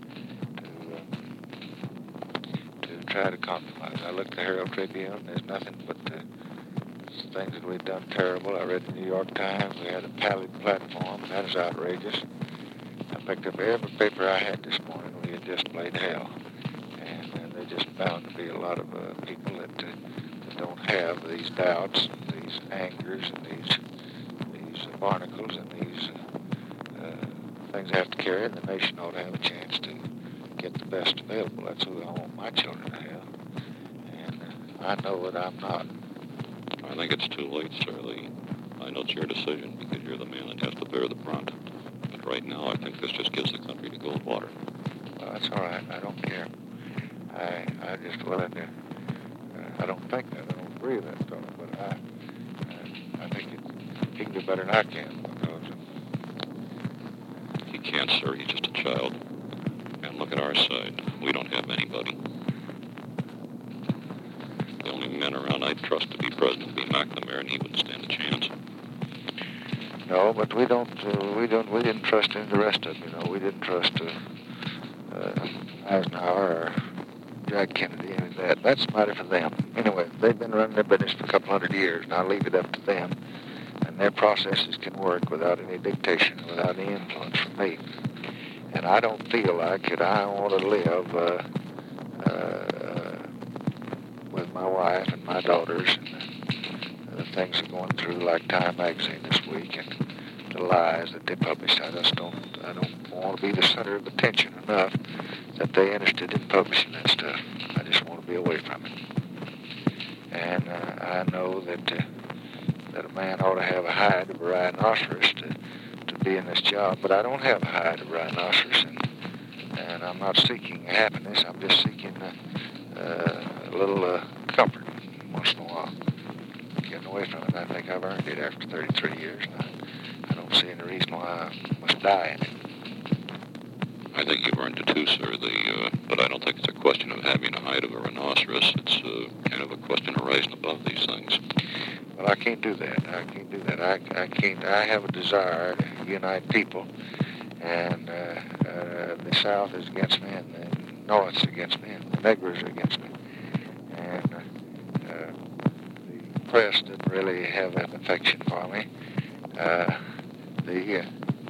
to try to compromise. I looked at the Herald Tribune. There's nothing but things that we've done terrible. I read the New York Times. We had a pallid platform, and that is outrageous. I picked up every paper I had this morning. We had just played hell. And there's just bound to be a lot of people that don't have these doubts, and these angers, and these barnacles, and these things I have to carry, and the nation ought to have a chance to get the best available. That's who I want my children to have. And I know that I'm not. I think it's too late, sir. I know it's your decision because you're the man that has to bear the brunt. But right now, I think this just gives the country the cold water. Well, that's all right. I don't care. I just willing to. I don't think that. I don't agree with that stuff. But I think he can do better than I can. Because he can't, sir. He's just a child. And look at our side. We don't have anybody. The only men around I'd trust to be president would be McNamara, and he wouldn't stand a chance. No, but we didn't trust any of the rest of them. You know, we didn't trust Eisenhower or Jack Kennedy, any of that. That's a matter for them. Anyway, they've been running their business for a couple hundred years, and I'll leave it up to them. And their processes can work without any dictation, without any influence from me. And I don't feel like it. I want to live with my wife and my daughters, and the things they're going through, like Time magazine this week, and the lies that they publish. I don't want to be the center of attention enough that they're interested in publishing that stuff. I just want to be away from it. And I know that a man ought to have a hide of a rhinoceros to be in this job, but I don't have a hide of a rhinoceros, and I'm not seeking happiness. I'm just seeking a little comfort once in a while. Getting away from it, I think I've earned it after 33 years, and I don't see any reason why I must die in it. I think you've earned it too, sir. But I don't think it's a question of having a hide of a rhinoceros. It's kind of a question of rising above these things. Well, I can't do that. I can't. I have a desire to unite people, and the South is against me, and the North is against me, and the Negroes are against me. And the press didn't really have an affection for me. They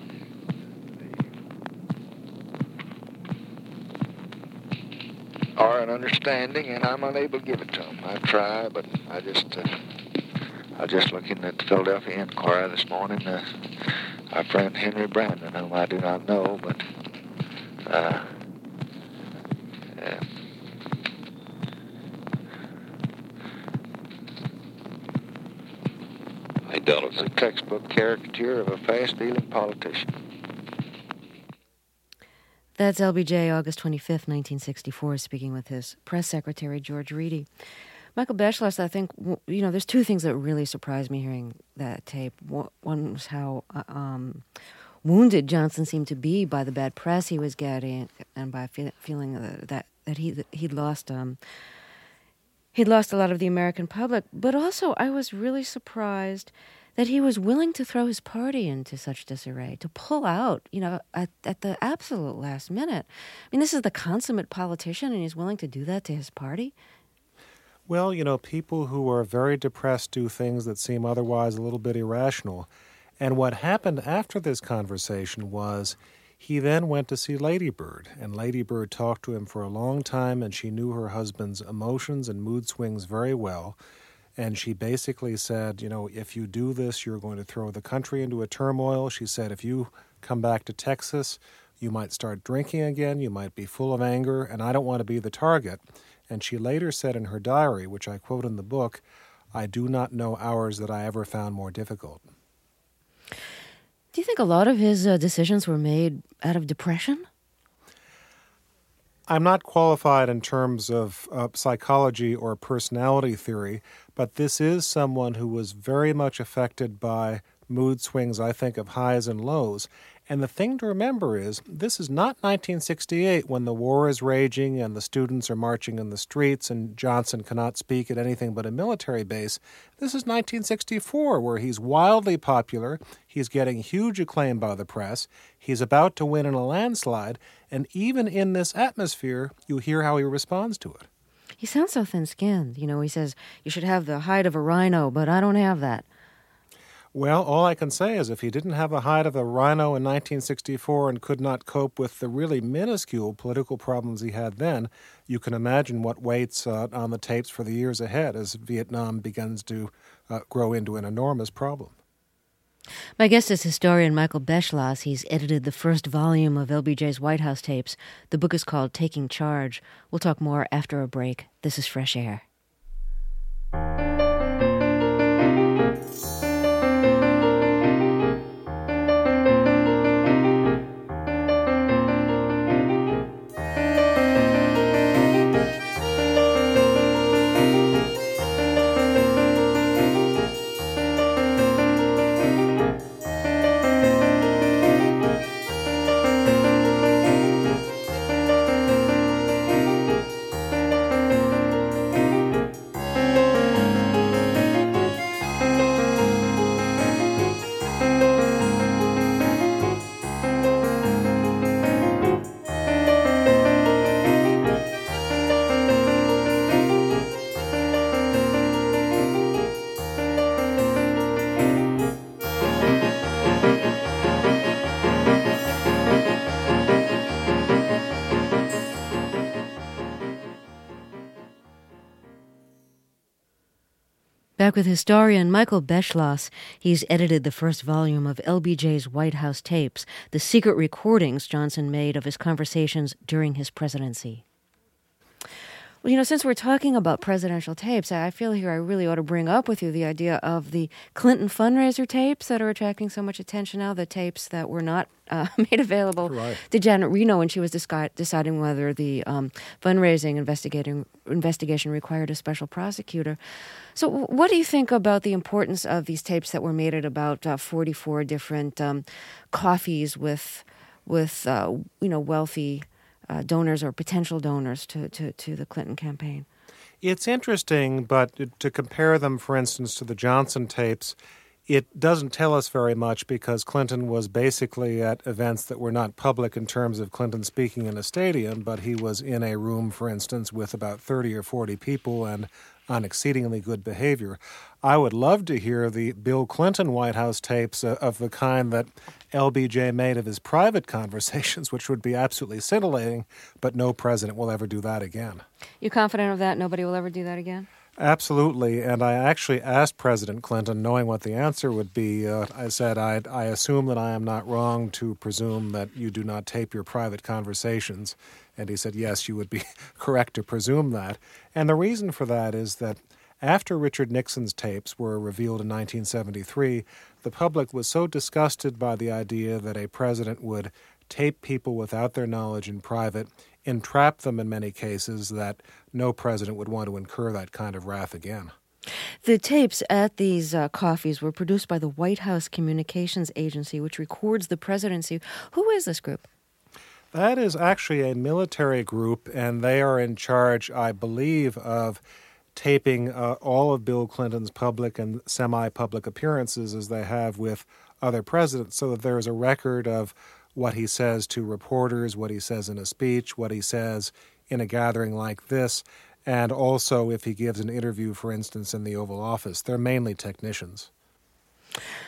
are an understanding, and I'm unable to give it to them. I try, but I was just looking at the Philadelphia Inquirer this morning. Our friend Henry Brandon, whom I do not know, but I doubt it's a textbook caricature of a fast-dealing politician. That's LBJ, August 25th, 1964, speaking with his press secretary, George Reedy. Michael Beschloss, I think, there's two things that really surprised me hearing that tape. One was how wounded Johnson seemed to be by the bad press he was getting, and by feeling that he'd lost a lot of the American public. But also, I was really surprised that he was willing to throw his party into such disarray, to pull out, at the absolute last minute. I mean, this is the consummate politician, and he's willing to do that to his party? Well, people who are very depressed do things that seem otherwise a little bit irrational. And what happened after this conversation was he then went to see Lady Bird, and Lady Bird talked to him for a long time, and she knew her husband's emotions and mood swings very well. And she basically said, if you do this, you're going to throw the country into a turmoil. She said, if you come back to Texas, you might start drinking again, you might be full of anger, and I don't want to be the target. And she later said in her diary, which I quote in the book, I do not know hours that I ever found more difficult. Do you think a lot of his decisions were made out of depression? I'm not qualified in terms of psychology or personality theory, but this is someone who was very much affected by mood swings, I think, of highs and lows. And the thing to remember is, this is not 1968 when the war is raging and the students are marching in the streets and Johnson cannot speak at anything but a military base. This is 1964, where he's wildly popular, he's getting huge acclaim by the press, he's about to win in a landslide, and even in this atmosphere, you hear how he responds to it. He sounds so thin-skinned. He says, you should have the hide of a rhino, but I don't have that. Well, all I can say is if he didn't have the hide of a rhino in 1964 and could not cope with the really minuscule political problems he had then, you can imagine what waits on the tapes for the years ahead as Vietnam begins to grow into an enormous problem. My guest is historian Michael Beschloss. He's edited the first volume of LBJ's White House tapes. The book is called Taking Charge. We'll talk more after a break. This is Fresh Air. Back with historian Michael Beschloss. He's edited the first volume of LBJ's White House tapes, the secret recordings Johnson made of his conversations during his presidency. Well, since we're talking about presidential tapes, I feel here I really ought to bring up with you the idea of the Clinton fundraiser tapes that are attracting so much attention now, the tapes that were not made available to Janet Reno when she was deciding whether the fundraising investigation required a special prosecutor. So what do you think about the importance of these tapes that were made at about 44 different coffees with wealthy donors or potential donors to the Clinton campaign? It's interesting, but to compare them, for instance, to the Johnson tapes, it doesn't tell us very much because Clinton was basically at events that were not public in terms of Clinton speaking in a stadium, but he was in a room, for instance, with about 30 or 40 people and on exceedingly good behavior. I would love to hear the Bill Clinton White House tapes of the kind that LBJ made of his private conversations, which would be absolutely scintillating, but no president will ever do that again. You confident of that? Nobody will ever do that again? Absolutely, and I actually asked President Clinton, knowing what the answer would be, I said, I assume that I am not wrong to presume that you do not tape your private conversations. And he said, yes, you would be correct to presume that. And the reason for that is that after Richard Nixon's tapes were revealed in 1973, the public was so disgusted by the idea that a president would tape people without their knowledge in private, entrap them in many cases, that no president would want to incur that kind of wrath again. The tapes at these coffees were produced by the White House Communications Agency, which records the presidency. Who is this group? That is actually a military group, and they are in charge, I believe, of taping all of Bill Clinton's public and semi-public appearances as they have with other presidents, so that there is a record of what he says to reporters, what he says in a speech, what he says in a gathering like this, and also if he gives an interview, for instance, in the Oval Office. They're mainly technicians.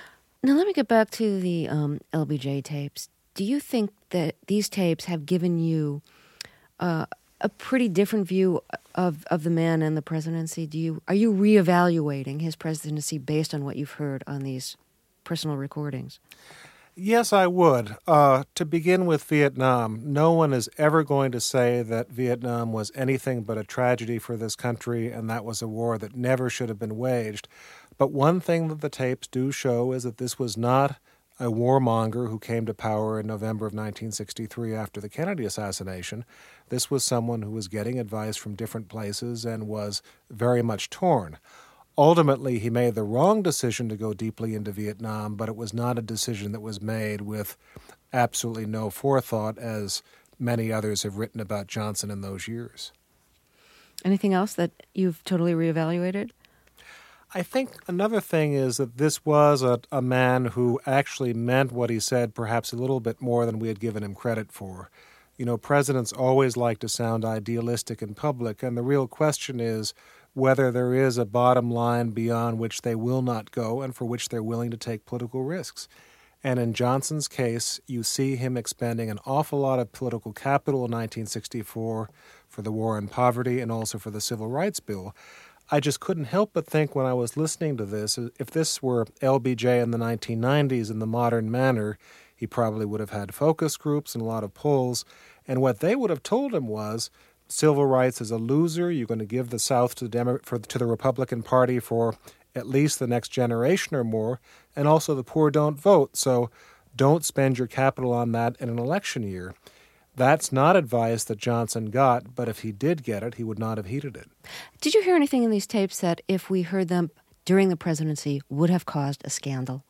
Now let me get back to the LBJ tapes. Do you think that these tapes have given you a pretty different view of the man and the presidency? Are you reevaluating his presidency based on what you've heard on these personal recordings? Yes, I would. To begin with Vietnam, no one is ever going to say that Vietnam was anything but a tragedy for this country and that was a war that never should have been waged. But one thing that the tapes do show is that this was not a warmonger who came to power in November of 1963 after the Kennedy assassination. This was someone who was getting advice from different places and was very much torn. Ultimately, he made the wrong decision to go deeply into Vietnam, but it was not a decision that was made with absolutely no forethought, as many others have written about Johnson in those years. Anything else that you've totally reevaluated? I think another thing is that this was a man who actually meant what he said perhaps a little bit more than we had given him credit for. You know, presidents always like to sound idealistic in public, and the real question is whether there is a bottom line beyond which they will not go and for which they're willing to take political risks. And in Johnson's case, you see him expending an awful lot of political capital in 1964 for the war on poverty and also for the Civil Rights Bill. I just couldn't help but think when I was listening to this, if this were LBJ in the 1990s in the modern manner, he probably would have had focus groups and a lot of polls. And what they would have told him was, civil rights is a loser. You're going to give the South to the Republican Party for at least the next generation or more. And also the poor don't vote, so don't spend your capital on that in an election year. That's not advice that Johnson got, but if he did get it, he would not have heeded it. Did you hear anything in these tapes that, if we heard them during the presidency, would have caused a scandal?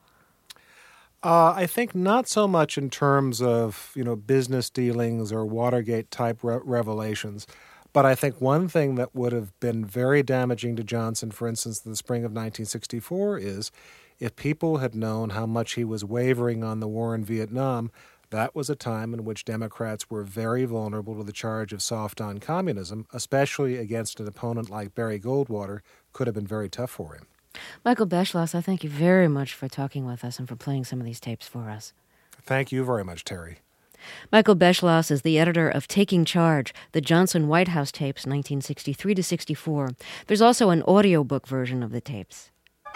I think not so much in terms of, business dealings or Watergate-type revelations, but I think one thing that would have been very damaging to Johnson, for instance, in the spring of 1964, is if people had known how much he was wavering on the war in Vietnam. That was a time in which Democrats were very vulnerable to the charge of soft-on communism, especially against an opponent like Barry Goldwater. Could have been very tough for him. Michael Beschloss, I thank you very much for talking with us and for playing some of these tapes for us. Thank you very much, Terry. Michael Beschloss is the editor of Taking Charge, the Johnson White House tapes, 1963 to 64. There's also an audiobook version of the tapes.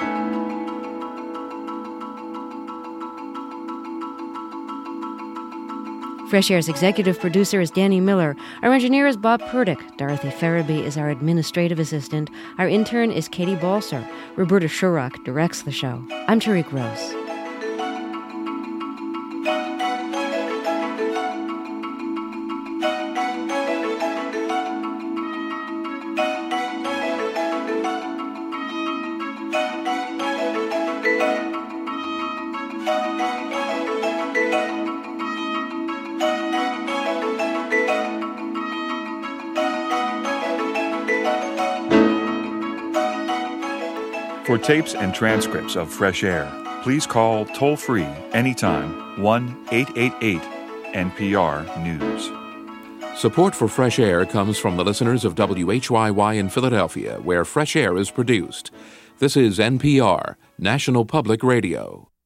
Fresh Air's executive producer is Danny Miller. Our engineer is Bob Purdick. Dorothy Farabee is our administrative assistant. Our intern is Katie Balser. Roberta Shurrock directs the show. I'm Tariq Rose. For tapes and transcripts of Fresh Air, please call toll-free anytime 1-888-NPR-NEWS. Support for Fresh Air comes from the listeners of WHYY in Philadelphia, where Fresh Air is produced. This is NPR, National Public Radio.